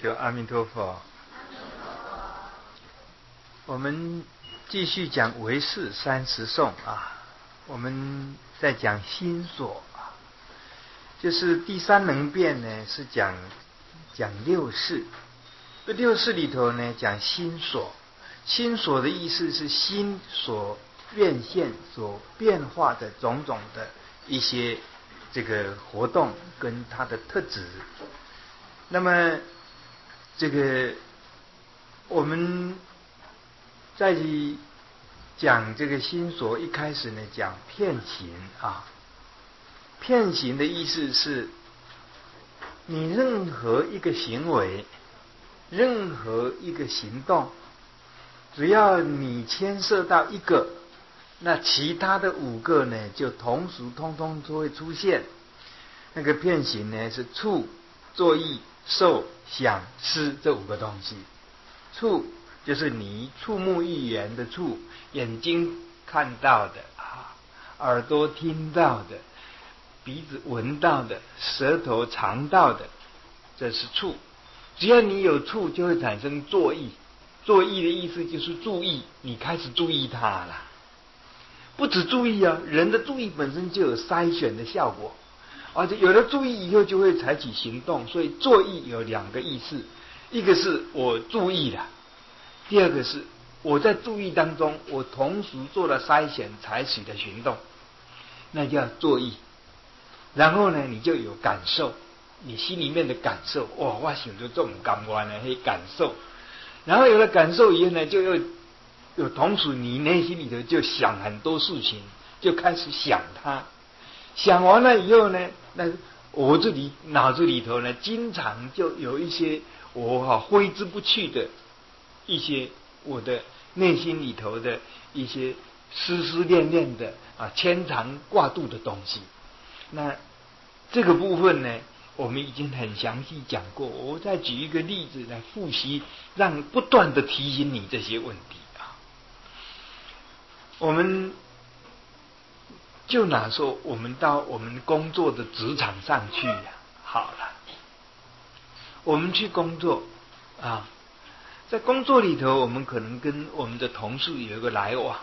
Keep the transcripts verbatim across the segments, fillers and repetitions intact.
就阿弥陀佛。我们继续讲唯识三十颂啊，我们在讲心所啊，就是第三能变呢是讲讲六识，这六识里头呢讲心所，心所的意思是心所变现所变化的种种的一些这个活动跟它的特质。那么这个我们在讲这个心所，一开始呢讲遍行啊，遍行的意思是你任何一个行为，任何一个行动，只要你牵涉到一个，那其他的五个呢就同时通通都会出现。那个遍行呢是触、作意、受、想、思这五个东西。触就是你触目欲言的触，眼睛看到的啊，耳朵听到的，鼻子闻到的，舌头尝到的，这是触。只要你有触，就会产生作意。作意的意思就是注意，你开始注意它了。不止注意啊，人的注意本身就有筛选的效果，而且有了注意以后就会采取行动。所以作意有两个意思，一个是我注意了，第二个是我在注意当中，我同时做了筛选，采取的行动，那叫作意。然后呢，你就有感受，你心里面的感受，哇，我想到这种感官呢，可感受。然后有了感受以后呢，就又有同时你内心里头就想很多事情，就开始想它。想完了以后呢，那我这里脑子里头呢，经常就有一些我哈挥之不去的一些我的内心里头的一些思思念念的啊牵肠挂肚的东西。那这个部分呢，我们已经很详细讲过，我再举一个例子来复习，让不断的提醒你这些问题啊。我们就拿说我们到我们工作的职场上去呀、啊，好了，我们去工作啊，在工作里头，我们可能跟我们的同事有一个来往。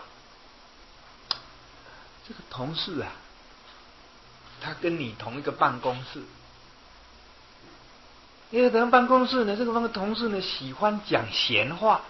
这个同事啊，他跟你同一个办公室，因为同办公室呢，这个同事呢喜欢讲闲话，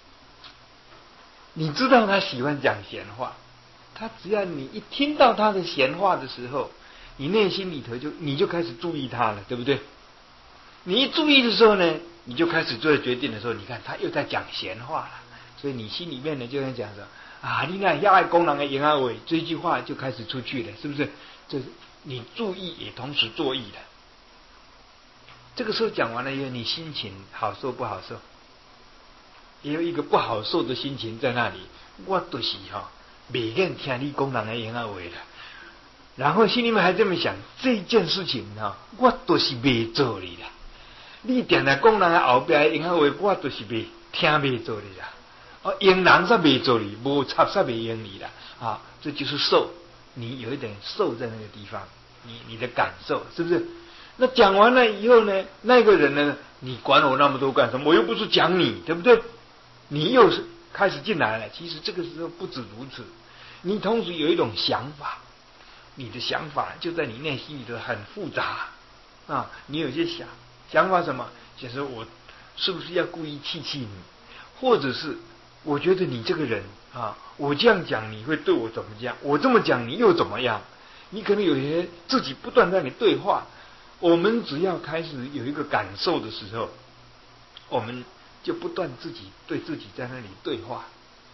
你知道他喜欢讲闲话，他只要你一听到他的闲话的时候，你内心里头就你就开始注意他了，对不对？你一注意的时候呢，你就开始做决定的时候，你看他又在讲闲话了，所以你心里面呢就在讲说啊，你那要爱公人的言而为，这句话就开始出去了，是不是？这你注意也同时作意了。这个时候讲完了以后，你心情好受不好受？也有一个不好受的心情在那里。我就是哈，每愿听你公人的言而为了，然后心里面还这么想，这件事情哈，我都是没做的啦。你定来讲人后边的言而为，我都是没听没做的啦。哦，用人是没做的，无插是没用你啦。啊，这就是受，你有一点受在那个地方，你你的感受是不是？那讲完了以后呢，那个人呢，你管我那么多干什么？我又不是讲你，对不对？你又是开始进来了。其实这个时候不止如此，你同时有一种想法，你的想法就在你内心里头很复杂啊。你有些想想法什么？就是我是不是要故意气气你，或者是我觉得你这个人啊，我这样讲你会对我怎么样？我这么讲你又怎么样？你可能有些自己不断在你对话。我们只要开始有一个感受的时候，我们就不断自己对自己在那里对话。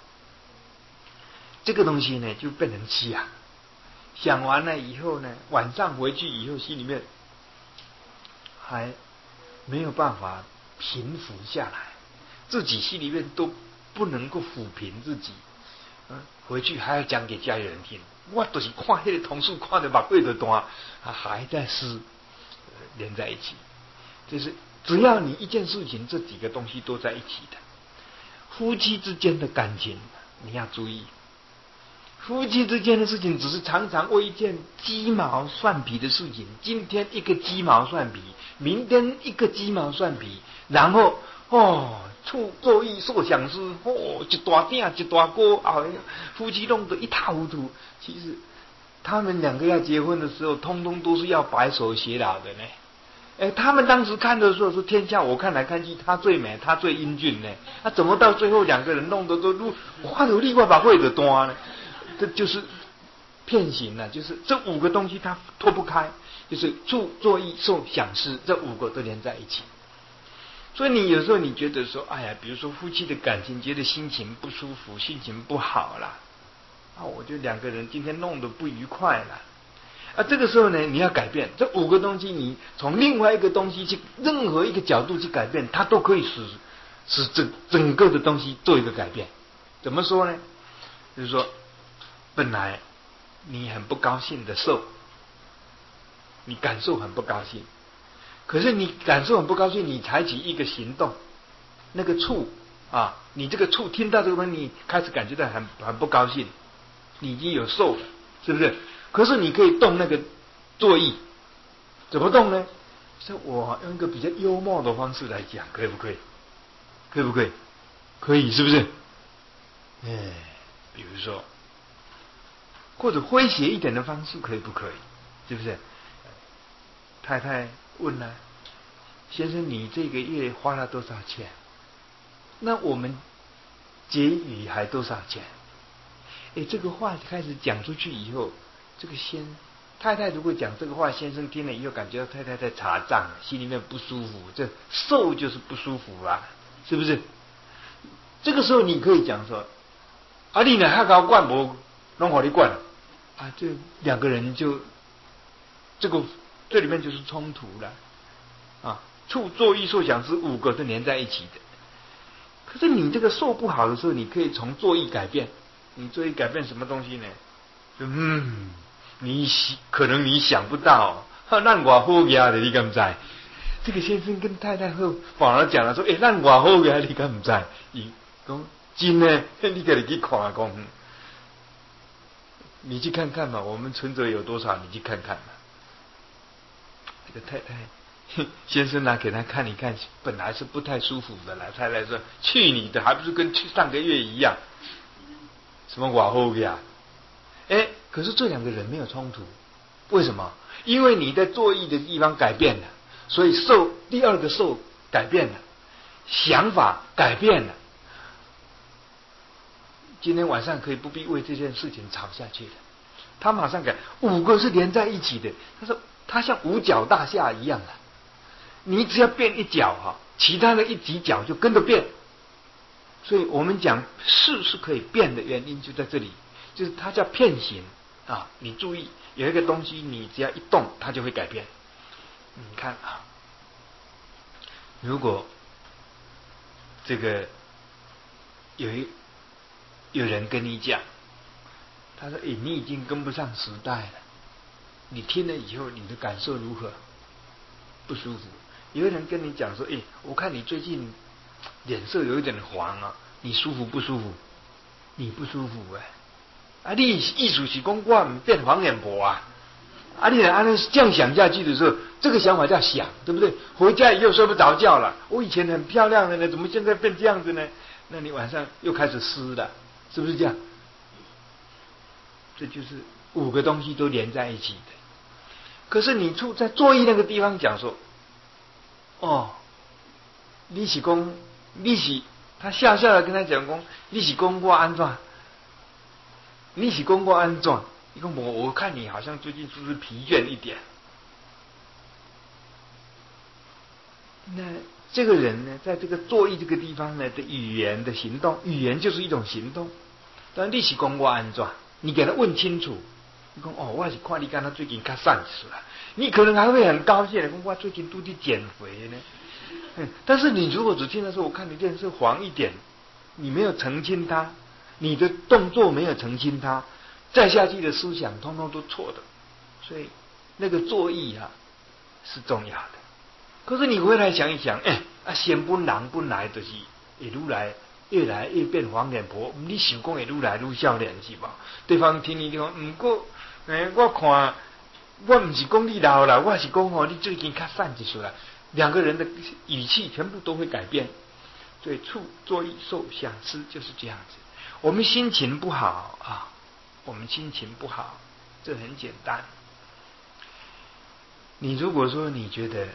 这个东西呢，就变成想。想完了以后呢，晚上回去以后，心里面还没有办法平复下来，自己心里面都不能够抚平自己。嗯，回去还要讲给家里人听。我都是看那个同事看得把背都断，还在思。连在一起，就是只要你一件事情，这几个东西都在一起的。夫妻之间的感情，你要注意， 夫妻之间的事情，只是常常为一件鸡毛蒜皮的事情，今天一个鸡毛蒜皮，明天一个鸡毛蒜皮，然后哦，处作意受想思，哦，一大鼎一大锅，哎呀，夫妻弄得一塌糊涂。其实他们两个要结婚的时候，通通都是要白首偕老的呢。哎，他们当时看的时候说天下我看来看去，她最美，她最英俊呢。那、啊、怎么到最后两个人弄得都都花有另外把会的端呢？这就是骗行了，就是这五个东西它脱不开，就是住、作、意、受、想、思，这五个都连在一起。所以你有时候你觉得说，哎呀，比如说夫妻的感情，觉得心情不舒服，心情不好啦，啊，我觉得两个人今天弄得不愉快了。啊，这个时候呢，你要改变这五个东西，你从另外一个东西去任何一个角度去改变，它都可以使使整整个的东西做一个改变。怎么说呢？就是说，本来你很不高兴的受，你感受很不高兴，可是你感受很不高兴，你采取一个行动，那个触啊，你这个触听到这个东西，你开始感觉到很很不高兴，你已经有受了，是不是？可是你可以动那个作意，怎么动呢？是我用一个比较幽默的方式来讲，可以不可以？可以不可以？可以，是不是？哎，比如说，或者诙谐一点的方式，可以不可以？是不是？太太问了，先生，你这个月花了多少钱？那我们结余还多少钱？哎，这个话开始讲出去以后，这个先太太如果讲这个话，先生听了以后感觉到太太在查账，心里面不舒服，这受就是不舒服啊，是不是？这个时候你可以讲说，啊，你呢还搞惯不？弄好你惯啊，这两个人就这个这里面就是冲突了啊，处作意受想是五个是连在一起的。可是你这个受不好的时候，你可以从作意改变。你作意改变什么东西呢？就嗯，你可能你想不到，让我好呀的，你敢不知？这个先生跟太太后反而讲了说，哎，让我好呀，你敢不知？伊讲真的，你自己去看看，你去看看嘛，我们存折有多少，你去看看嘛。这个太太先生拿给他看一看，本来是不太舒服的了。太太说：“去你的，还不是跟去上个月一样？什么瓦后呀？哎，可是这两个人没有冲突，为什么？因为你在作意的地方改变了，所以受第二个受改变了，想法改变了。今天晚上可以不必为这件事情吵下去了。他马上改，五个是连在一起的。他说他像五角大厦一样的。”你只要变一角哈，其他的一几角就跟着变。所以我们讲事是可以变的原因就在这里，就是它叫变形啊。你注意有一个东西，你只要一动，它就会改变。你看啊，如果这个有一有人跟你讲，他说：“哎，你已经跟不上时代了。”你听了以后，你的感受如何？不舒服。有人跟你讲说：“哎，我看你最近脸色有一点黄啊，你舒服不舒服？”你不舒服哎、欸，啊，你意思是讲我唔变黄脸婆啊？啊，你按这样想下去的时候，这个想法叫想，对不对？回家以后睡不着觉了，我以前很漂亮的呢，怎么现在变这样子呢？那你晚上又开始湿了，是不是这样？这就是五个东西都连在一起的。可是你处在作意那个地方讲说。哦，你是讲，你是他笑笑的跟他讲讲，你是讲我安怎？你是讲我安怎？你讲我，我看你好像最近是不是疲倦一点？那这个人呢，在这个作意这个地方呢的语言的行动，语言就是一种行动。但你是讲我安怎？你给他问清楚。你讲哦，我是看你看他最近较瘦了，你可能还会很高兴的，讲我最近都在减肥呢。嗯，但是你如果只听他说我看你脸色黄一点，你没有澄清他，你的动作没有澄清他，再下去的思想通通都错的。所以那个作意啊是重要的。可是你回来想一想，哎啊，先不难不来的是一路来越来越变黄脸婆，你想讲会愈来愈少年是吧？对方听你讲，不过，诶，我看，我不是讲你老了，我是讲哦，你最近较散一些啦。两个人的语气全部都会改变。所以处作意受想思就是这样子。我们心情不好啊，我们心情不好，这很简单。你如果说你觉得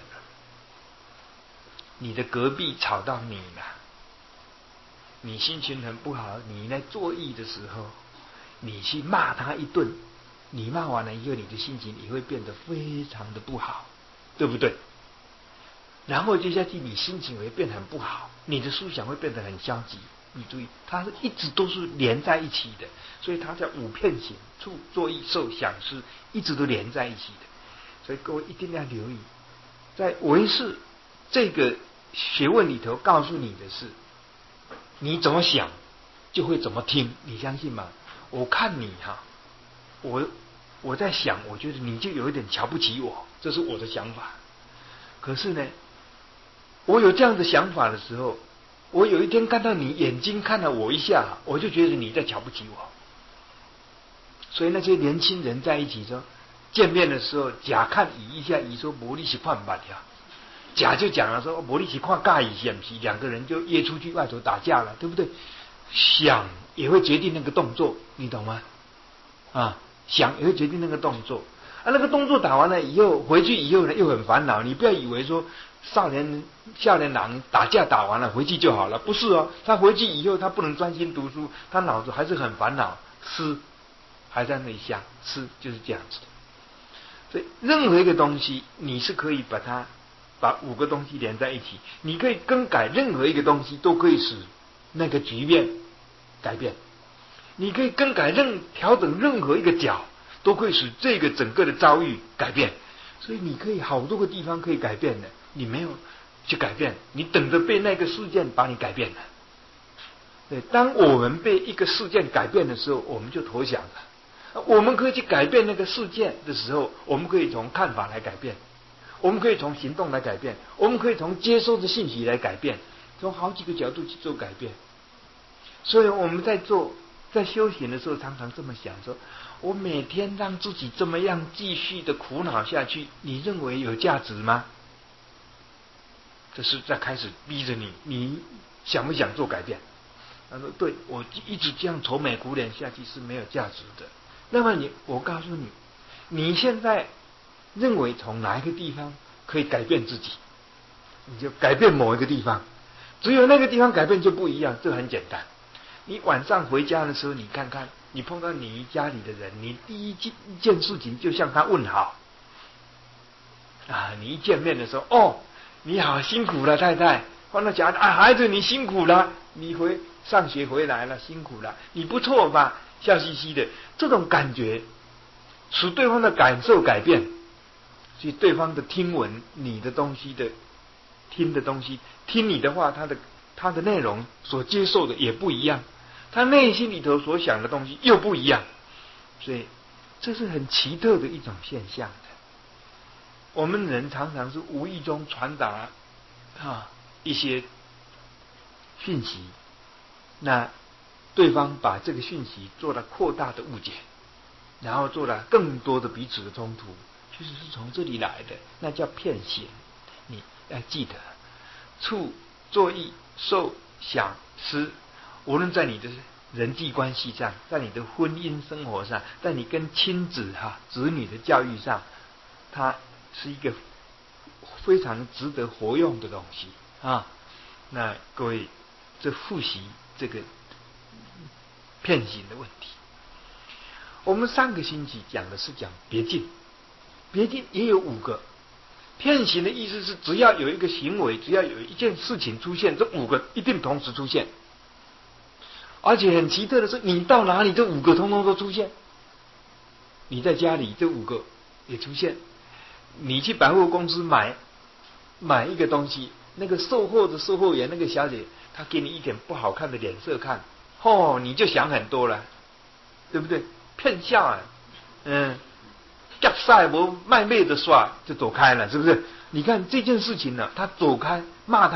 你的隔壁吵到你了，你心情很不好，你在作意的时候，你去骂他一顿，你骂完了以后，你的心情也会变得非常的不好，对不对？然后接下去你心情会变得很不好，你的思想会变得很消极。你注意，它是一直都是连在一起的，所以它叫五片形，处作意受想思，一直都连在一起的。所以各位一定要留意，在唯识这个学问里头告诉你的是，你怎么想就会怎么听，你相信吗？我看你哈，我我在想，我觉得你就有一点瞧不起我，这是我的想法。可是呢，我有这样的想法的时候，我有一天看到你眼睛看了我一下，我就觉得你在瞧不起我。所以那些年轻人在一起说，见面的时候，甲看乙一下，乙说无你是看不呀，甲就讲了说无你是看尬乙是不是？两个人就约出去外头打架了，对不对？想也会决定那个动作，你懂吗？啊，想也会决定那个动作。啊，那个动作打完了以后，回去以后呢又很烦恼。你不要以为说少年少年郎打架打完了回去就好了，不是哦。他回去以后，他不能专心读书，他脑子还是很烦恼，思还在那里想，思就是这样子的。所以任何一个东西，你是可以把它把五个东西连在一起，你可以更改任何一个东西，都可以使那个局面改变。你可以更改任调整任何一个角，都会使这个整个的遭遇改变。所以你可以好多个地方可以改变的，你没有去改变，你等着被那个事件把你改变了。对，当我们被一个事件改变的时候，我们就投降了。我们可以去改变那个事件的时候，我们可以从看法来改变，我们可以从行动来改变，我们可以从接收的信息来改变，从好几个角度去做改变。所以我们在做在修行的时候，常常这么想说，我每天让自己这么样继续的苦恼下去，你认为有价值吗？这是在开始逼着你，你想不想做改变？他说对，我一直这样愁眉苦脸下去是没有价值的。那么你，我告诉你，你现在认为从哪一个地方可以改变自己，你就改变某一个地方，只有那个地方改变就不一样，这很简单。你晚上回家的时候，你看看，你碰到你家里的人，你第一件一件事情就向他问好啊！你一见面的时候，哦，你好辛苦了，太太。换到讲啊，孩子你辛苦了，你回上学回来了，辛苦了，你不错吧？笑嘻嘻的，这种感觉使对方的感受改变，所以对方的听闻你的东西的听的东西，听你的话，他的他的内容所接受的也不一样，他内心里头所想的东西又不一样，所以这是很奇特的一种现象的。我们人常常是无意中传达啊一些讯息，那对方把这个讯息做了扩大的误解，然后做了更多的彼此的冲突，其实是从这里来的，那叫骗行。你要记得，处作意受想思，无论在你的人际关系上，在你的婚姻生活上，在你跟亲子哈、啊、子女的教育上，它是一个非常值得活用的东西啊。那各位，这复习这个骗行的问题，我们上个星期讲的是讲别境，别境也有五个。骗行的意思是，只要有一个行为，只要有一件事情出现，这五个一定同时出现。而且很奇特的是，你到哪里，这五个通通都出现。你在家里，这五个也出现。你去百货公司买买一个东西，那个售货的售货员，那个小姐，她给你一点不好看的脸色看，哦，你就想很多了，对不对？骗笑啊，嗯。夹赛不卖妹的耍就走开了，是不是？你看这件事情呢，他走开骂他，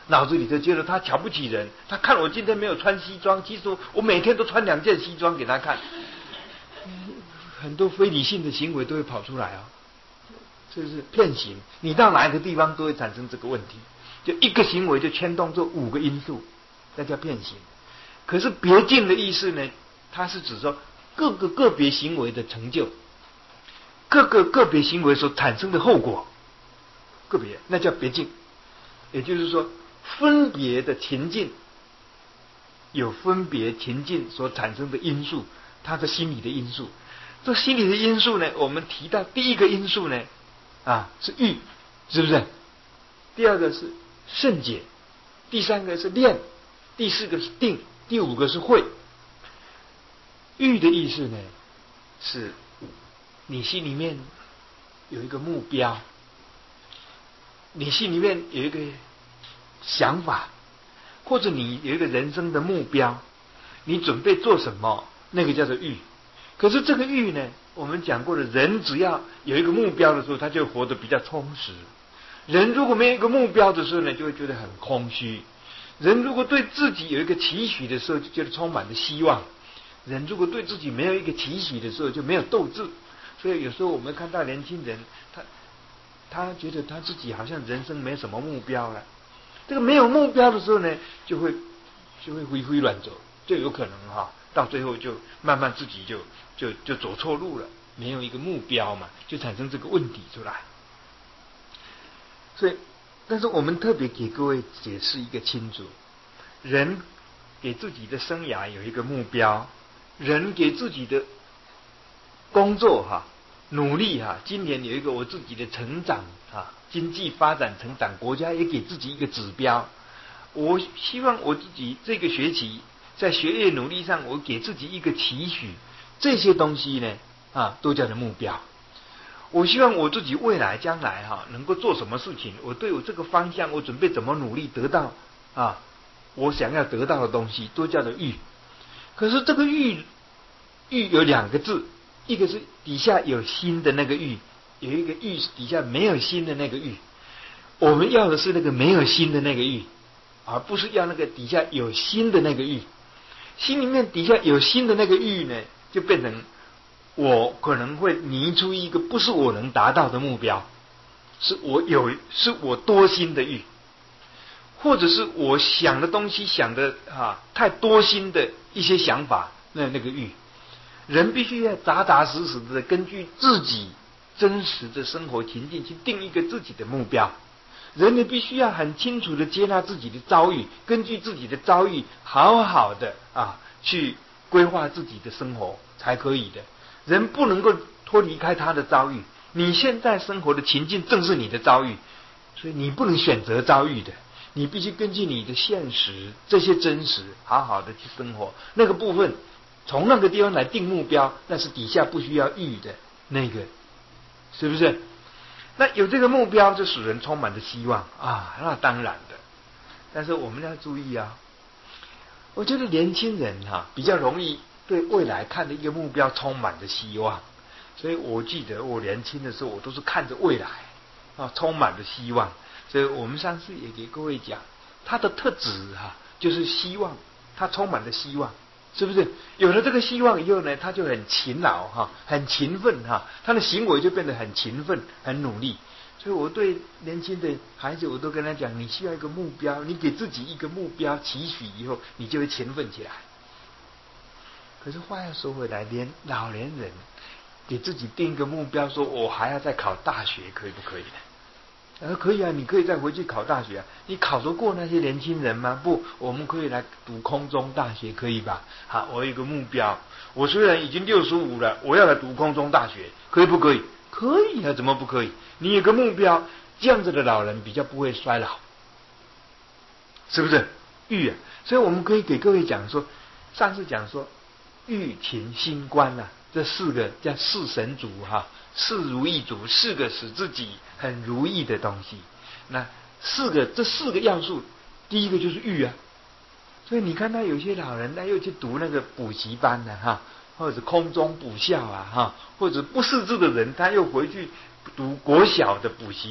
脑子里就觉得他瞧不起人，他看我今天没有穿西装，其实我每天都穿两件西装给他看，很多非理性的行为都会跑出来啊，这是骗行。你到哪一个地方都会产生这个问题，就一个行为就牵动这五个因素，那叫骗行。可是别境的意思呢，它是指说各个个别行为的成就，各个个别行为所产生的后果，个别那叫别境。也就是说，分别的情境有分别情境所产生的因素，它的心理的因素。这心理的因素呢，我们提到第一个因素呢，啊是欲，是不是？第二个是胜解，第三个是恋，第四个是定，第五个是慧。欲的意思呢，是你心里面有一个目标，你心里面有一个想法，或者你有一个人生的目标，你准备做什么，那个叫做欲。可是这个欲呢，我们讲过了，人只要有一个目标的时候，他就活得比较充实。人如果没有一个目标的时候呢，就会觉得很空虚。人如果对自己有一个期许的时候，就觉得充满了希望。人如果对自己没有一个期许的时候，就没有斗志。所以有时候我们看到年轻人，他他觉得他自己好像人生没什么目标了。这个没有目标的时候呢，就会就会挥挥乱走，就有可能哈，到最后就慢慢自己就就就走错路了，没有一个目标嘛，就产生这个问题出来。所以，但是我们特别给各位解释一个清楚：人给自己的生涯有一个目标，人给自己的工作哈。努力哈，今年有一个我自己的成长啊，经济发展成长，国家也给自己一个指标。我希望我自己这个学期在学业努力上，我给自己一个期许，这些东西呢啊，都叫做目标。我希望我自己未来将来哈、啊、能够做什么事情，我对我这个方向，我准备怎么努力得到啊我想要得到的东西，都叫做欲。可是这个欲欲有两个字。一个是底下有心的那个欲，有一个欲底下没有心的那个欲。我们要的是那个没有心的那个欲，而不是要那个底下有心的那个欲。心里面底下有心的那个欲呢，就变成我可能会拟出一个不是我能达到的目标，是我有是我多心的欲，或者是我想的东西想的啊太多心的一些想法，那那个欲。人必须要扎扎实实的根据自己真实的生活情境去定一个自己的目标。人也必须要很清楚的接纳自己的遭遇，根据自己的遭遇好好的啊去规划自己的生活才可以的。人不能够脱离开他的遭遇，你现在生活的情境正是你的遭遇，所以你不能选择遭遇的，你必须根据你的现实这些真实好好的去生活。那个部分从那个地方来定目标，那是底下不需要欲的那个，是不是？那有这个目标，就使人充满着希望啊，那当然的。但是我们要注意啊，我觉得年轻人哈、啊、比较容易对未来看的一个目标充满着希望，所以我记得我年轻的时候，我都是看着未来啊，充满着希望。所以我们上次也给各位讲，他的特质哈、啊、就是希望，他充满着希望。是不是有了这个希望以后呢，他就很勤劳哈，很勤奋哈，他的行为就变得很勤奋、很努力。所以我对年轻的孩子，我都跟他讲，你需要一个目标，你给自己一个目标期许以后，你就会勤奋起来。可是话要说回来，连老年人给自己定一个目标，说我还要再考大学，可以不可以呢？呃，可以啊，你可以再回去考大学啊。你考得过那些年轻人吗？不，我们可以来读空中大学，可以吧？好，我有一个目标，我虽然已经六十五了，我要来读空中大学，可以不可以？可以啊，怎么不可以？你有个目标，这样子的老人比较不会衰老，是不是？欲啊，所以我们可以给各位讲说，上次讲说，欲勤心观啊，这四个叫四神足哈。四如意足，四个使自己很如意的东西。那四个这四个要素，第一个就是欲啊。所以你看到有些老人他又去读那个补习班的、啊、哈，或者空中补校啊哈，或者不识字的人他又回去读国小的补习，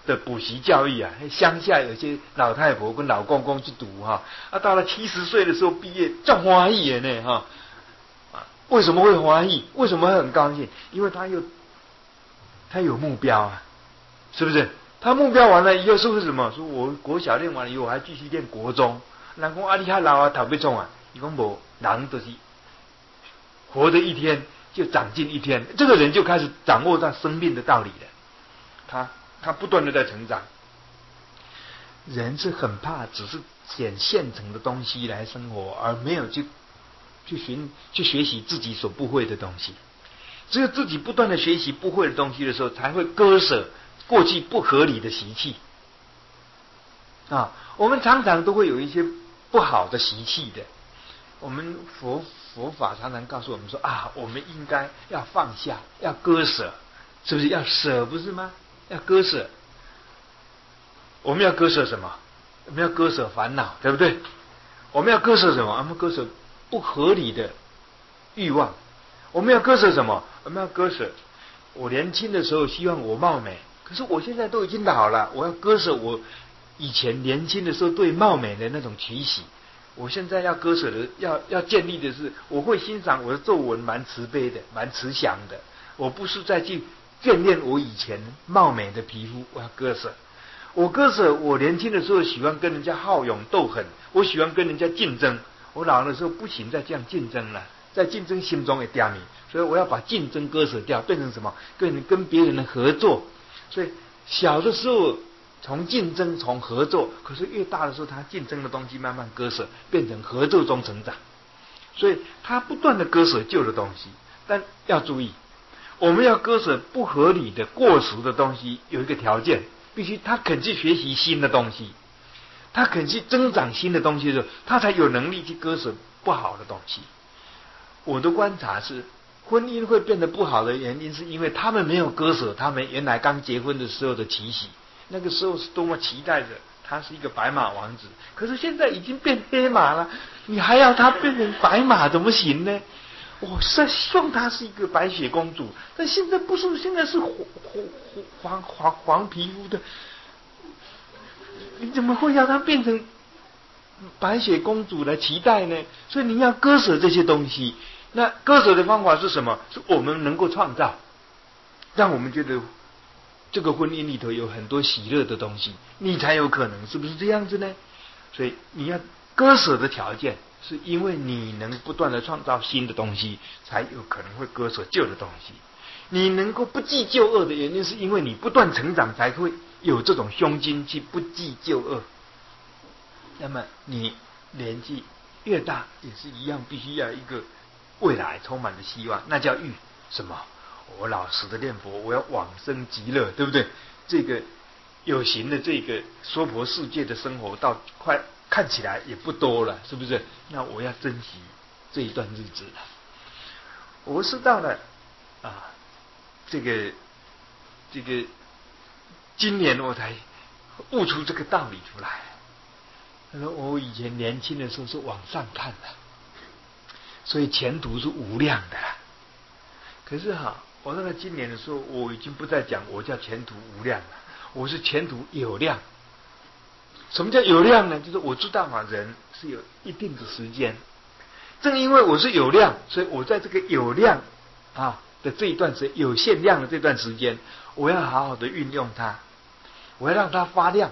的补习教育啊，乡下有些老太婆跟老公公去读哈，啊，到了七十岁的时候毕业，叫欢喜的呢哈。啊，为什么会欢喜？为什么会很高兴？因为他有他有目标啊，是不是？他目标完了以后，是不是什么？说我国小练完了以后，我还继续练国中。人讲啊，你还老啊，读要创啊？伊讲无，人就是活的一天就长进一天，这个人就开始掌握到生命的道理了。他他不断的在成长。人是很怕只是捡现成的东西来生活，而没有去去寻去学习自己所不会的东西。只有自己不断的学习不会的东西的时候，才会割舍过去不合理的习气。啊，我们常常都会有一些不好的习气的。我们佛佛法常常告诉我们说啊，我们应该要放下，要割舍，是不是要舍？不是吗？要割舍。我们要割舍什么？我们要割舍烦恼，对不对？我们要割舍什么？我们割舍不合理的欲望。我们要割舍什么？我们要割舍，我年轻的时候希望我貌美，可是我现在都已经老了，我要割舍我以前年轻的时候对貌美的那种取喜。我现在要割舍的，要要建立的是，我会欣赏我的皱纹蛮慈悲的，蛮慈祥的。我不是再去眷恋我以前貌美的皮肤，我要割舍。我割舍我年轻的时候喜欢跟人家好勇斗狠，我喜欢跟人家竞争。我老的时候不行再这样竞争了，在竞争心中也掉你，所以我要把竞争割舍掉，变成什么？跟跟别人的合作。所以小的时候从竞争从合作，可是越大的时候，他竞争的东西慢慢割舍，变成合作中成长。所以他不断的割舍旧的东西，但要注意，我们要割舍不合理的过时的东西，有一个条件。必须他肯去学习新的东西，他肯去增长新的东西的时候，他才有能力去割舍不好的东西。我的观察是，婚姻会变得不好的原因，是因为他们没有割舍他们原来刚结婚的时候的期许。那个时候是多么期待着他是一个白马王子，可是现在已经变黑马了，你还要他变成白马怎么行呢？我是希望她是一个白雪公主，但现在不是，现在是黄黄黄黄皮肤的，你怎么会让她变成白雪公主来期待呢？所以你要割舍这些东西。那割舍的方法是什么？是我们能够创造，让我们觉得这个婚姻里头有很多喜乐的东西，你才有可能，是不是这样子呢？所以你要割舍的条件，是因为你能不断的创造新的东西，才有可能会割舍旧的东西。你能够不计旧恶的原因，是因为你不断成长，才会有这种胸襟去不计旧恶。那么你年纪越大，也是一样，必须要一个未来充满了希望，那叫欲什么？我老实的念佛，我要往生极乐，对不对？这个有形的这个娑婆世界的生活，到快看起来也不多了，是不是？那我要珍惜这一段日子了。我是到了啊，这个这个今年我才悟出这个道理出来。他说我以前年轻的时候是往上看的，所以前途是无量的啦。可是哈，我到了今年的时候，我已经不再讲我叫前途无量了，我是前途有量。什么叫有量呢？就是我知道啊，人是有一定的时间，正因为我是有量，所以我在这个有量啊的这一段时有限量的这段时间，我要好好的运用它，我要让它发亮。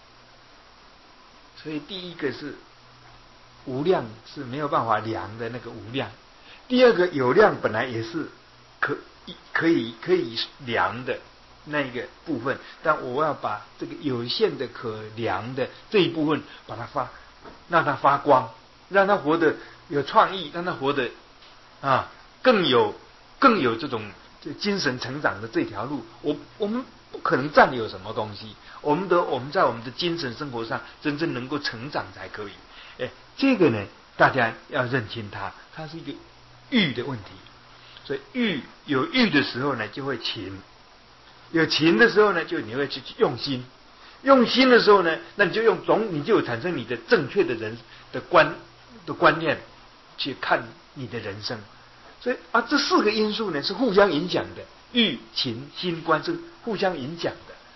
所以第一个是无量是没有办法量的那个无量，第二个有量本来也是可可以可以量的那个部分，但我要把这个有限的可量的这一部分把它发，让它发光，让它活得有创意，让它活得啊更有更有这种精神成长的这条路。我我们不可能占有什么东西，我们的我们在我们的精神生活上真正能够成长才可以。哎，这个呢，大家要认清它，它是一个欲的问题。所以欲有欲的时候呢，就会勤；有勤的时候呢，就你会去用心；用心的时候呢，那你就用总，你就有产生你的正确的人的观的观念去看你的人生。所以啊，这四个因素呢是互相影响的，欲、勤、心、观是互相影响的。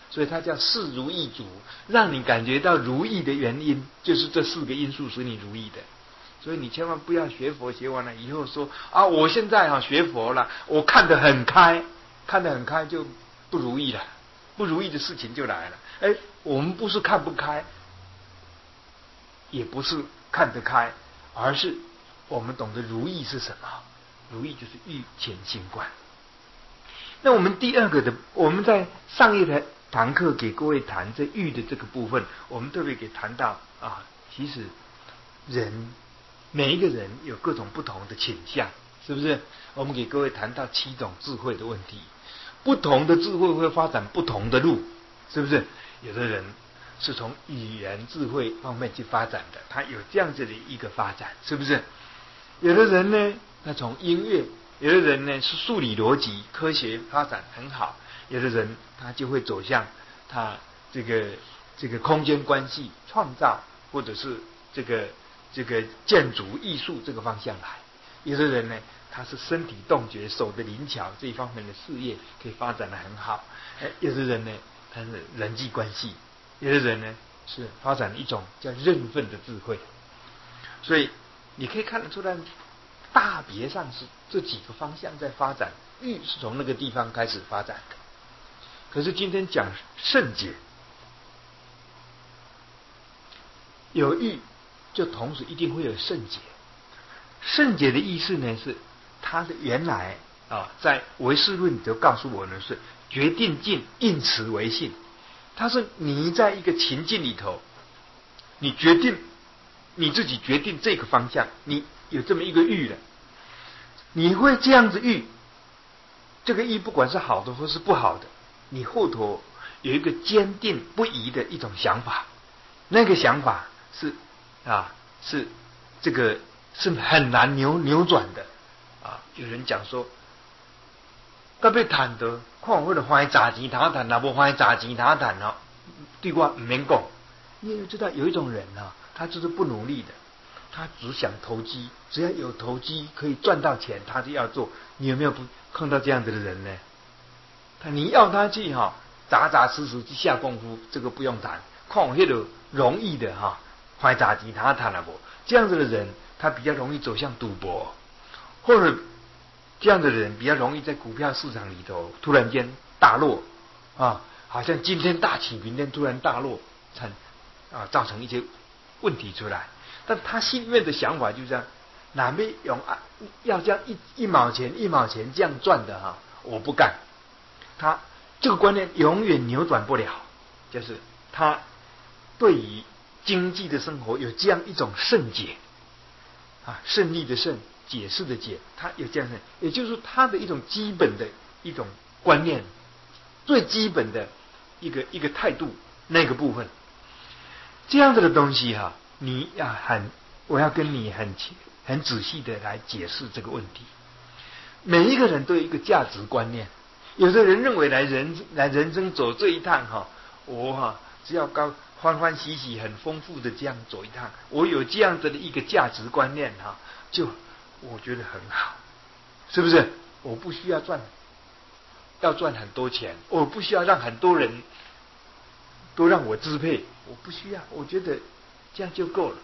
所以它叫事如意足，让你感觉到如意的原因，就是这四个因素使你如意的。所以你千万不要学佛学完了以后说啊，我现在哈学佛了，我看得很开，看得很开就不如意了，不如意的事情就来了。哎，我们不是看不开，也不是看得开，而是我们懂得如意是什么？如意就是欲前心观。那我们第二个的，我们在上一堂堂课给各位谈这欲的这个部分，我们特别给谈到啊，其实人每一个人有各种不同的倾向，是不是？我们给各位谈到七种智慧的问题，不同的智慧会发展不同的路，是不是？有的人是从语言智慧方面去发展的，他有这样子的一个发展，是不是？有的人呢，他从音乐，有的人呢是数理逻辑科学发展很好，有的人他就会走向他这个这个空间关系创造，或者是这个这个建筑艺术这个方向来。有的人呢，他是身体动觉手的灵巧这一方面的事业可以发展得很好。有的人呢，他是人际关系，有的人呢是发展一种叫认份的智慧。所以你可以看得出来，大别上是这几个方向在发展，欲是从那个地方开始发展的。可是今天讲圣洁，有欲就同时一定会有圣洁。圣洁的意思呢，是它的原来啊，在唯识论就告诉我们是决定境应持为性。它是你在一个情境里头，你决定你自己决定这个方向，你有这么一个欲了，你会这样子欲，这个欲不管是好的或是不好的，你后头有一个坚定不移的一种想法，那个想法是啊是这个是很难扭扭转的啊。有人讲说，到被谈得，看我的花砸钱他谈，那不花砸钱他谈哦，对我唔免讲。你也知道有一种人啊，他就是不努力的，他只想投机，只要有投机可以赚到钱，他就要做。你有没有不碰到这样子的人呢？他你要他去哈、啊，扎扎实实去下功夫，这个不用谈。看我那个容易的哈、啊，花砸钱他谈了不？这样子的人，他比较容易走向赌博，或者这样的人比较容易在股票市场里头突然间大落啊，好像今天大起，明天突然大落，产啊造成一些问题出来。但他心里面的想法就这样，哪边用啊要这样一一毛钱一毛钱这样赚的哈、啊，我不干。他这个观念永远扭转不了，就是他对于经济的生活有这样一种圣解啊，胜利的胜，解释的解，他有这样的，也就是说他的一种基本的一种观念，最基本的一个一个态度那个部分，这样子的东西哈、啊，你要很，我要跟你很很仔细的来解释这个问题。每一个人都有一个价值观念，有的人认为来人来人生走这一趟哈、啊，我哈、啊、只要高欢欢喜喜很丰富的这样走一趟，我有这样子的一个价值观念哈、啊，就我觉得很好，是不是？我不需要赚，要赚很多钱，我不需要让很多人都让我支配，我不需要，我觉得这样就够了。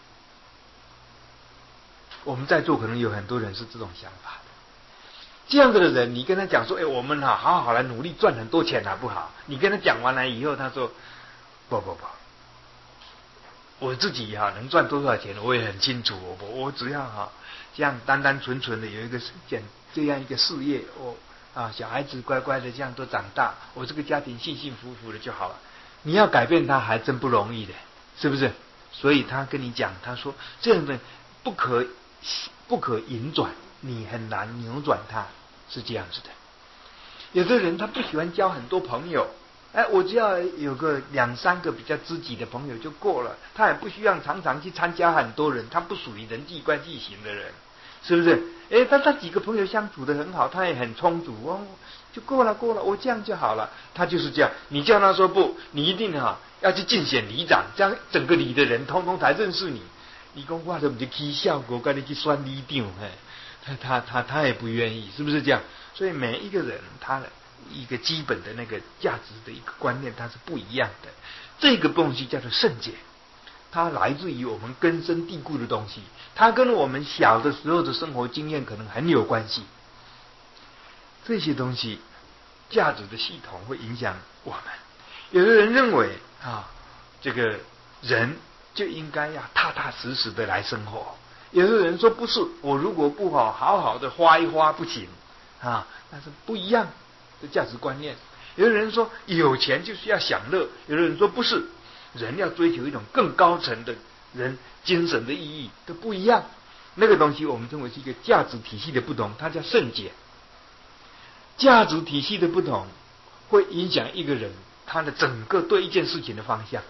我们在座可能有很多人是这种想法的，这样子的人，你跟他讲说，哎，我们哈好好来努力赚很多钱好不好？你跟他讲完了以后，他说，不不不，我自己哈能赚多少钱，我也很清楚，我我只要哈这样单单纯纯的有一个简这样一个事业，我啊小孩子乖乖的这样都长大，我这个家庭幸幸福福的就好了。你要改变他还真不容易的，是不是？所以他跟你讲，他说这样的不可不可引转，你很难扭转他，是这样子的。有的人他不喜欢交很多朋友，哎，我只要有个两三个比较知己的朋友就够了，他也不需要常常去参加很多人，他不属于人际关系型的人，是不是？哎，但他几个朋友相处得很好，他也很充足哦，就够了够了，我这样就好了。他就是这样，你叫他说不，你一定哈、啊、要去竞选里长，这样整个里的人通通才认识你。你讲话都不是起效果，跟你去选里长，哎，他他他他也不愿意，是不是这样？所以每一个人他的一个基本的那个价值的一个观念，它是不一样的。这个东西叫做圣洁，它来自于我们根深蒂固的东西，它跟我们小的时候的生活经验可能很有关系。这些东西价值的系统会影响我们。有的人认为啊，这个人就应该要踏踏实实的来生活。有的人说不是，我如果不好好好的花一花不行啊，那是不一样的价值观念。有的人说有钱就是要享乐，有的人说不是，人要追求一种更高层的人精神的意义，都不一样。那个东西我们称为是一个价值体系的不同，它叫圣洁。价值体系的不同会影响一个人他的整个对一件事情的方向。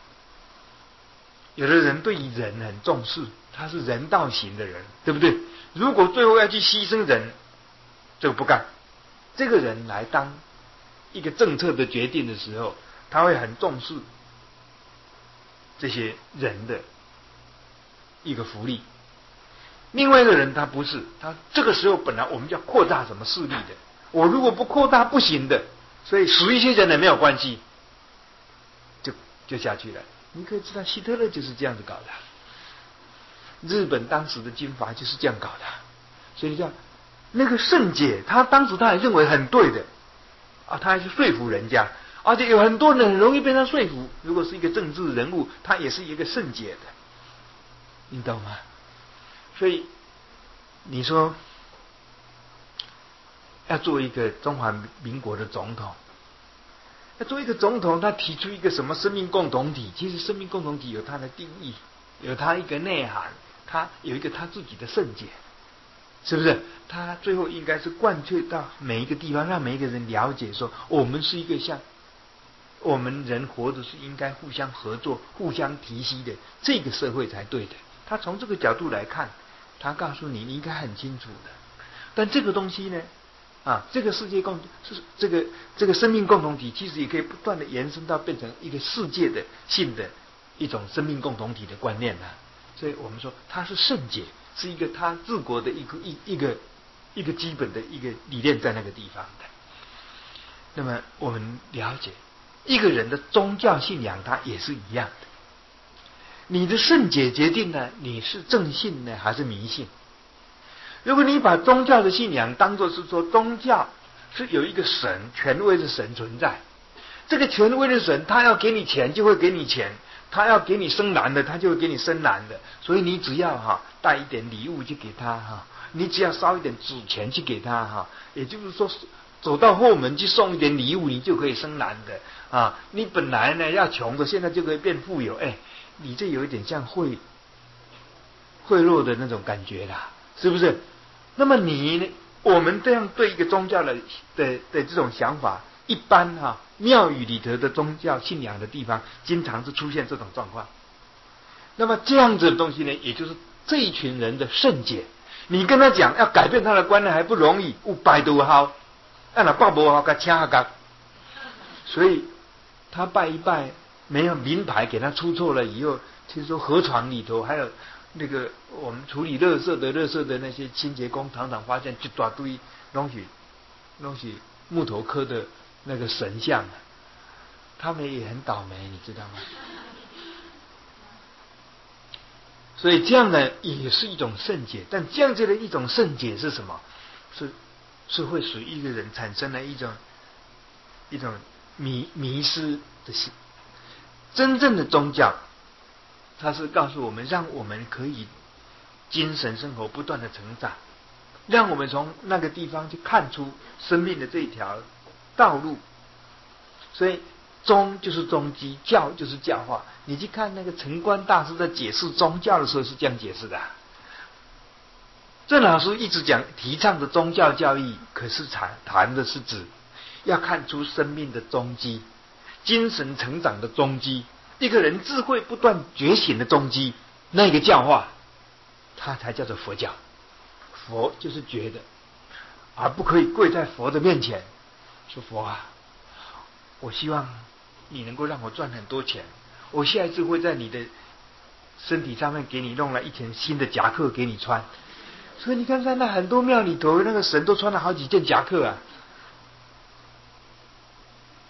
有的人对于人很重视，他是人道型的人，对不对？如果最后要去牺牲人，这个不干。这个人来当一个政策的决定的时候，他会很重视这些人的一个福利。另外一个人他不是，他这个时候本来我们就要扩大什么势力的，我如果不扩大不行的，所以死一些人也没有关系，就就下去了。你可以知道希特勒就是这样子搞的，日本当时的军阀就是这样搞的。所以叫那个圣洁，他当时他也认为很对的啊，他还去说服人家，而且有很多人很容易被他说服。如果是一个政治人物，他也是一个圣洁的，你懂吗？所以你说要做一个中华民国的总统，要做一个总统，他提出一个什么生命共同体？其实生命共同体有它的定义，有它一个内涵，它有一个他自己的圣洁，是不是？他最后应该是贯彻到每一个地方，让每一个人了解说，我们是一个像我们人活的是应该互相合作、互相提携的这个社会才对的。他从这个角度来看，他告诉你，你应该很清楚的。但这个东西呢，啊，这个世界共是这个这个生命共同体，其实也可以不断的延伸到变成一个世界的性的一种生命共同体的观念啊。所以我们说它是圣洁，是一个他治国的一个一一个一个基本的一个理念在那个地方的。那么我们了解一个人的宗教信仰，它也是一样的。你的圣洁决定呢，你是正信呢还是迷信？如果你把宗教的信仰当作是说宗教是有一个神，权威的神存在，这个权威的神他要给你钱就会给你钱，他要给你生男的他就会给你生男的，所以你只要哈带一点礼物去给他哈，你只要烧一点纸钱去给他哈，也就是说走到后门去送一点礼物，你就可以生男的啊。你本来呢要穷的，现在就可以变富有，哎，你这有一点像贿贿赂的那种感觉啦，是不是？那么你呢？我们这样对一个宗教的的的这种想法，一般哈、啊、庙宇里头的宗教信仰的地方，经常是出现这种状况。那么这样子的东西呢，也就是这一群人的圣洁。你跟他讲要改变他的观念还不容易，有拜都好，按那拜不好，给掐下。所以他拜一拜，没有名牌给他出错了以后，听说河床里头还有。那个我们处理垃圾的垃圾的那些清洁工，常常发现一大堆东西东西木头刻的那个神像，他们也很倒霉，你知道吗？所以这样的也是一种圣洁，但这样子的一种圣洁是什么？是是会使一个人产生了一种一种迷迷失的心。真正的宗教，它是告诉我们，让我们可以精神生活不断的成长，让我们从那个地方去看出生命的这一条道路。所以宗就是宗基，教就是教化。你去看那个陈观大师在解释宗教的时候是这样解释的、啊。郑老师一直讲提倡的宗教教育，可是谈谈的是指要看出生命的踪迹，精神成长的踪迹，一个人智慧不断觉醒的踪迹，那个教化，它才叫做佛教。佛就是觉的，而不可以跪在佛的面前说佛啊，我希望你能够让我赚很多钱，我下一次会在你的身体上面给你弄了一件新的夹克给你穿。所以你看看那很多庙里头那个神都穿了好几件夹克啊，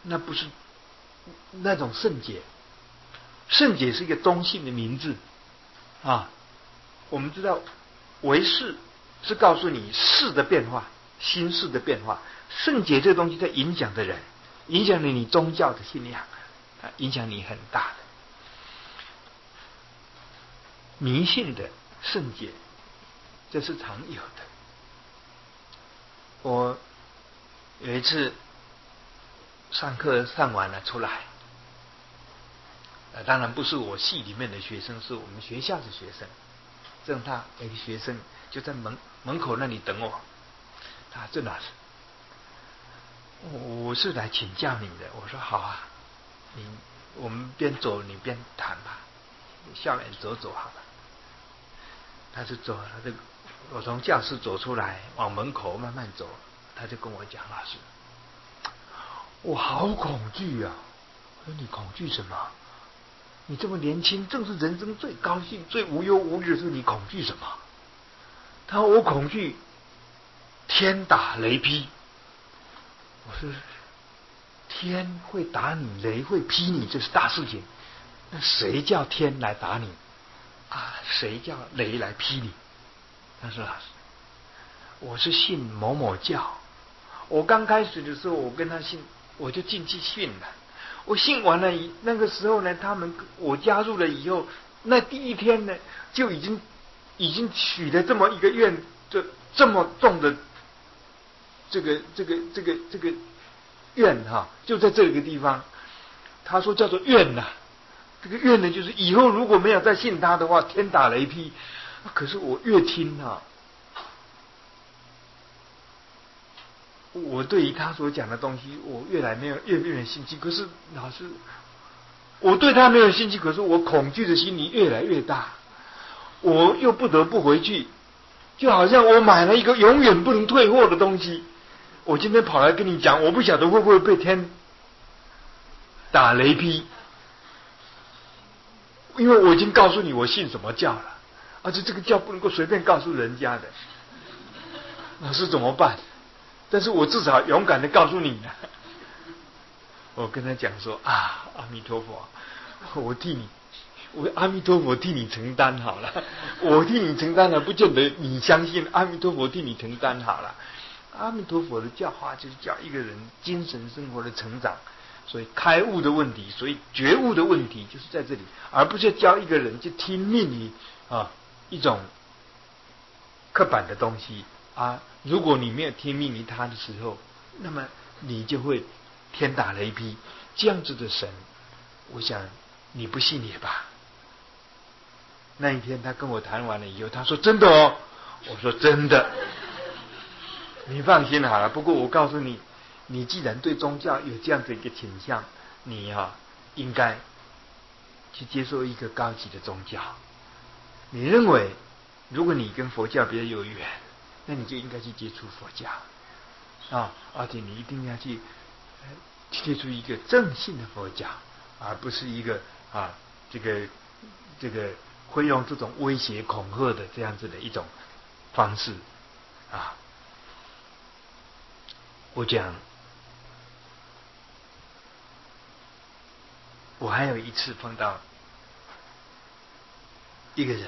那不是那种圣洁。圣洁是一个中性的名字啊。我们知道唯识是告诉你事的变化，心事的变化。圣洁这个东西在影响的人，影响了你宗教的信仰，啊，影响你很大的。迷信的圣洁，这是常有的。我有一次上课上完了出来，呃，当然不是我系里面的学生，是我们学校的学生。正大有个学生就在门门口那里等我，他郑老师，我是来请教你的。我说好啊，你我们边走你边谈吧，校园走走好了。他就走，他就我从教室走出来，往门口慢慢走，他就跟我讲，老师，我好恐惧啊！我说你恐惧什么？你这么年轻，正是人生最高兴、最无忧无虑的时候，你恐惧什么？他说我恐惧天打雷劈。我说天会打你，雷会劈你，这是大事情。那谁叫天来打你啊？谁叫雷来劈你？他说老师，我是信某某教，我刚开始的时候，我跟他信，我就进去信了。我信完了，那个时候呢，他们我加入了以后，那第一天呢，就已经已经许了这么一个愿，这这么重的这个这个这个这个愿哈，就在这个地方，他说叫做愿呐、啊。这个愿呢，就是以后如果没有再信他的话，天打雷劈。可是我越听啊，我对于他所讲的东西，我越来没有越越没有兴趣。可是老师，我对他没有兴趣，可是我恐惧的心理越来越大，我又不得不回去，就好像我买了一个永远不能退货的东西，我今天跑来跟你讲，我不晓得会不会被天打雷劈，因为我已经告诉你我信什么教了，而且这个教不能够随便告诉人家的，老师怎么办？但是我至少勇敢的告诉你，我跟他讲说啊，阿弥陀佛，我替你，我阿弥陀佛替你承担好了，我替你承担了，不见得你相信，阿弥陀佛替你承担好了。阿弥陀佛的教化就是教一个人精神生活的成长，所以开悟的问题，所以觉悟的问题就是在这里，而不是教一个人就听命于啊一种刻板的东西啊。如果你没有听命于他的时候，那么你就会天打雷劈。这样子的神，我想你不信也罢。那一天他跟我谈完了以后，他说真的哦，我说真的，你放心好了。不过我告诉你，你既然对宗教有这样的一个倾向，你啊应该去接受一个高级的宗教。你认为如果你跟佛教比较有缘，那你就应该去接触佛教啊，而且你一定要去接触一个正信的佛教，而不是一个啊这个这个会用这种威胁恐吓的这样子的一种方式啊。我讲，我还有一次碰到一个人，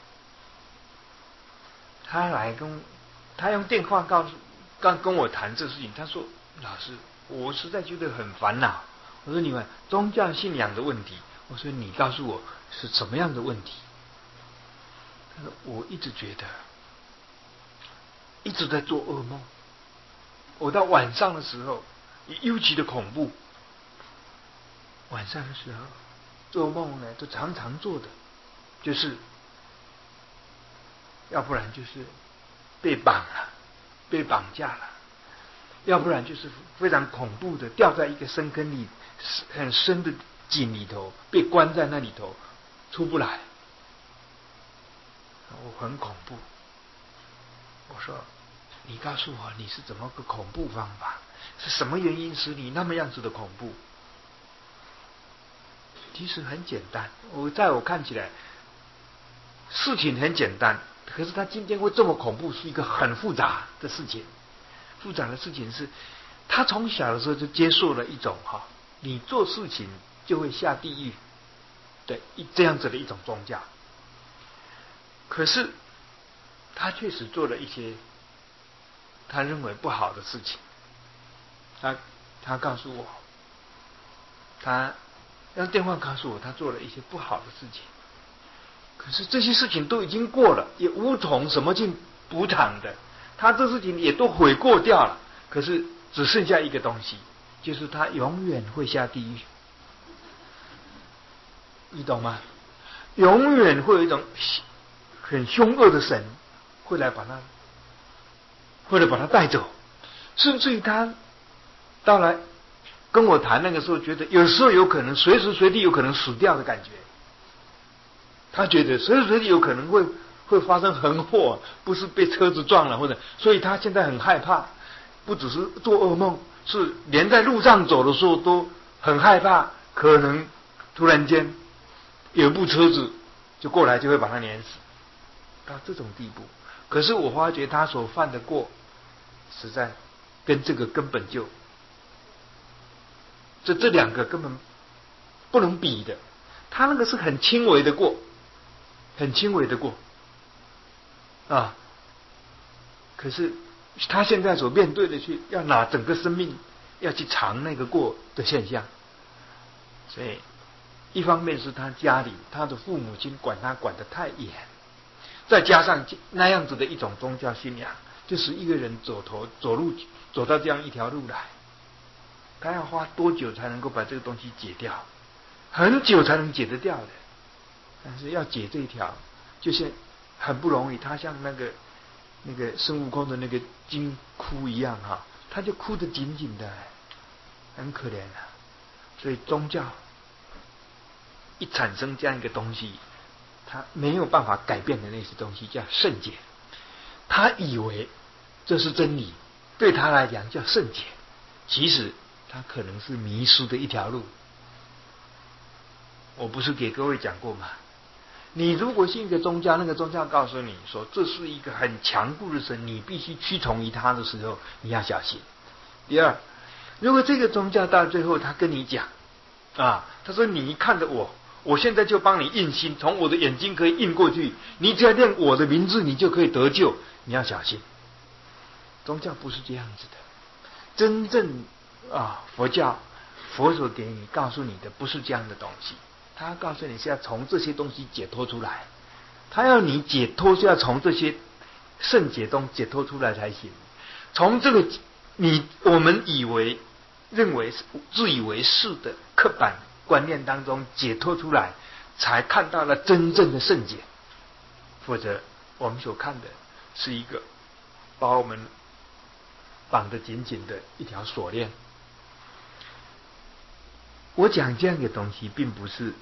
他来跟他用电话告诉刚跟我谈这事情，他说老师，我实在觉得很烦恼。我说你们宗教信仰的问题，我说你告诉我是什么样的问题？他说我一直觉得一直在做噩梦，我到晚上的时候尤其的恐怖，晚上的时候做梦呢都常常做的就是要不然就是被绑了，被绑架了，要不然就是非常恐怖的掉在一个深坑里，很深的井里头，被关在那里头出不来。我很恐怖。我说你告诉我你是怎么个恐怖方法，是什么原因使你那么样子的恐怖？其实很简单，我在我看起来事情很简单，可是他今天会这么恐怖，是一个很复杂的事情。复杂的事情是他从小的时候就接受了一种哈，你做事情就会下地狱的一这样子的一种宗教。可是他确实做了一些他认为不好的事情。他他告诉我，他用电话告诉我，他做了一些不好的事情。可是这些事情都已经过了，也无从什么去补偿的。他这事情也都悔过掉了，可是只剩下一个东西，就是他永远会下地狱。你懂吗？永远会有一种很凶恶的神会来把他，会来把他带走，甚至于他到来跟我谈那个时候，觉得有时候有可能随时随地有可能死掉的感觉。他觉得随时随地有可能会会发生横祸，不是被车子撞了或者，所以他现在很害怕，不只是做噩梦，是连在路上走的时候都很害怕，可能突然间有一部车子就过来就会把他碾死，到这种地步。可是我发觉他所犯的过，实在跟这个根本就这这两个根本不能比的。他那个是很轻微的过，很轻微的过啊，可是他现在所面对的去要拿整个生命要去尝那个过的现象。所以一方面是他家里他的父母亲管他管得太严，再加上那样子的一种宗教信仰，就是一个人走头走路走到这样一条路来，他要花多久才能够把这个东西解掉？很久才能解得掉的。但是要解这一条就是很不容易，他像那个那个孙悟空的那个金箍一样哈，他就箍得紧紧的，很可怜啊。所以宗教一产生这样一个东西，他没有办法改变的那些东西叫圣洁，他以为这是真理，对他来讲叫圣洁，其实他可能是迷失的一条路。我不是给各位讲过吗？你如果信一个宗教，那个宗教告诉你说这是一个很强固的神，你必须屈从于他的时候，你要小心。第二，如果这个宗教到最后他跟你讲啊，他说你看着我，我现在就帮你印心，从我的眼睛可以印过去，你只要念我的名字，你就可以得救，你要小心。宗教不是这样子的，真正啊佛教，佛所给你告诉你的不是这样的东西。他告诉你是要从这些东西解脱出来，他要你解脱是要从这些圣洁中解脱出来才行。从这个你我们以为认为自以为是的刻板观念当中解脱出来，才看到了真正的圣洁。否则我们所看的是一个把我们绑得紧紧的一条锁链。我讲这样的东西并不是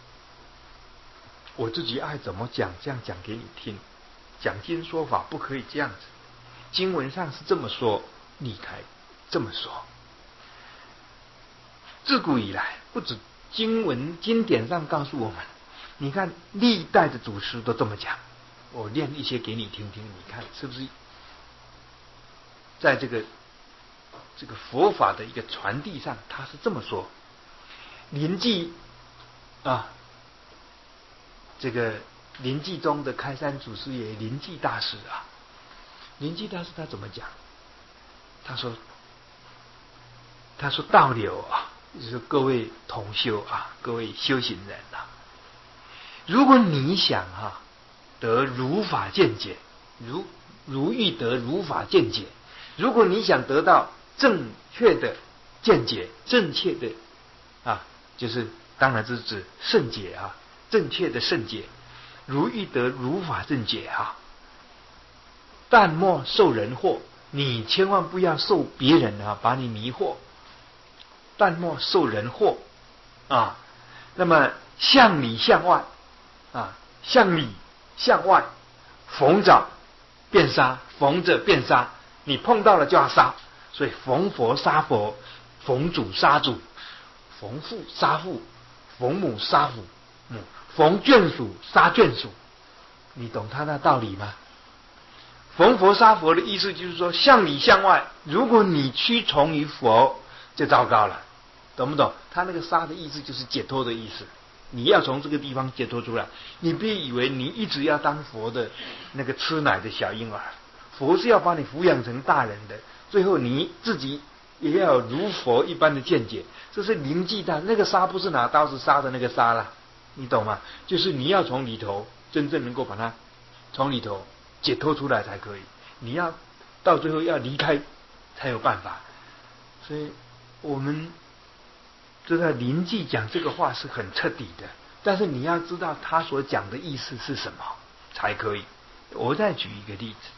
我自己爱怎么讲这样讲给你听，讲经说法不可以这样子，经文上是这么说，你才这么说。自古以来不止经文经典上告诉我们，你看历代的祖师都这么讲。我念一些给你听听，你看是不是在这个这个佛法的一个传递上他是这么说。临济啊，这个临济宗的开山祖师爷临济大师啊，临济大师他怎么讲？他说，他说道流啊，就是各位同修啊，各位修行人啊，如果你想啊得如法见解，如如欲得如法见解，如果你想得到正确的见解，正确的啊。就是当然这是指圣解啊，正确的圣解，如欲得如法正解啊，但莫受人惑，你千万不要受别人啊把你迷惑，但莫受人惑啊。那么向里向外啊，向里向外，逢着便杀，逢着便杀，你碰到了就要杀，所以逢佛杀佛，逢主杀主，逢父杀父，逢母杀父母，逢眷属杀眷属，你懂他那道理吗？ 逢佛杀佛的意思就是说，向里向外，如果你屈从于佛，就糟糕了，懂不懂？他那个杀的意思就是解脱的意思。你要从这个地方解脱出来，你别以为你一直要当佛的那个吃奶的小婴儿，佛是要把你抚养成大人的，最后你自己也要有如佛一般的见解。这是灵济大，那个杀不是拿刀子杀的那个杀了，你懂吗？就是你要从里头真正能够把它从里头解脱出来才可以，你要到最后要离开才有办法。所以我们知道灵济讲这个话是很彻底的，但是你要知道他所讲的意思是什么才可以。我再举一个例子，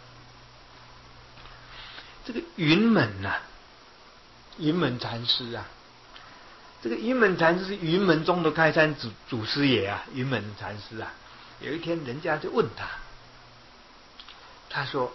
这个云门呐、啊，云门禅师啊，这个云门禅师是云门中的开山祖祖师爷啊，云门禅师啊，有一天人家就问他，他说：“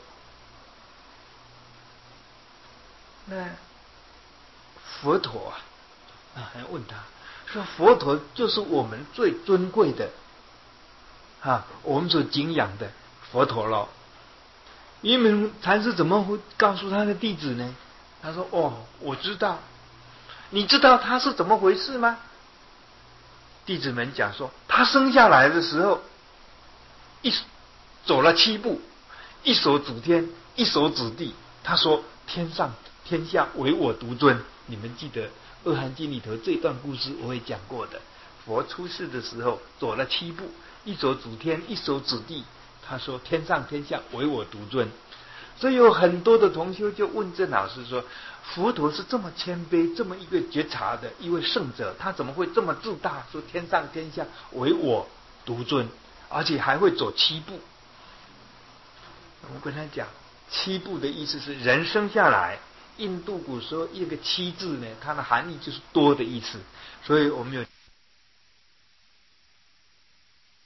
那佛陀啊。”啊，还问他说：“佛陀就是我们最尊贵的啊，我们所敬仰的佛陀咯。”云门禅师怎么会告诉他的弟子呢？他说：“哦，我知道。你知道他是怎么回事吗？”弟子们讲说，他生下来的时候，一走了七步，一手指天，一手指地。他说：“天上天下唯我独尊。”你们记得《二含经》里头这段故事我也讲过的。佛出世的时候走了七步，一手指天，一手指地。他说：“天上天下唯我独尊。”所以有很多的同修就问郑老师说：“佛陀是这么谦卑，这么一个觉察的一位圣者，他怎么会这么自大，说天上天下唯我独尊，而且还会走七步？”我跟他讲，七步的意思是人生下来，印度古时候一个七字呢，它的含义就是多的意思，所以我们有